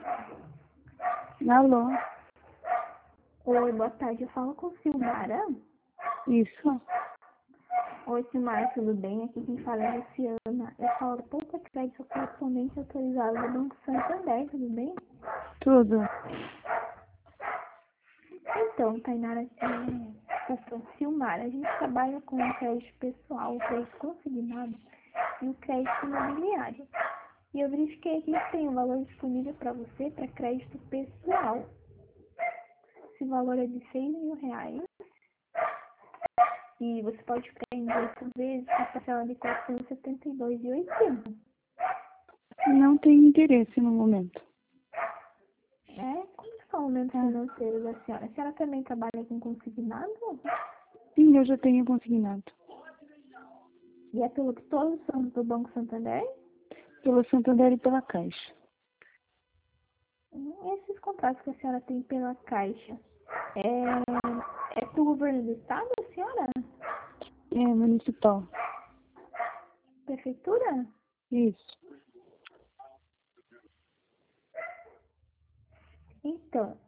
Alô? Oi, boa tarde. Eu falo com Silmara. Isso? Oi, Silmara, tudo bem? Aqui quem fala é a Luciana. Eu falo Poupa Crédito correspondente autorizado do Banco Santander, tudo bem? Tudo. Então, Tainara, eu sou Silmara. A gente trabalha com o crédito pessoal, o crédito consignado e o crédito imobiliário. E eu verifiquei que tem um valor disponível para você para crédito pessoal. Esse valor é de R$ 6.000. E você pode ficar em 8 vezes com a parcela de R$ 472,80. Não tenho interesse no momento. Como está o momento financeiro da senhora? A senhora também trabalha com consignado? Sim, eu já tenho consignado. E é pelo que todos são do Banco Santander? Pelo Santander e pela Caixa. Esses contratos que a senhora tem pela Caixa, é do governo do estado, a senhora? É, municipal. Prefeitura? Isso. Então,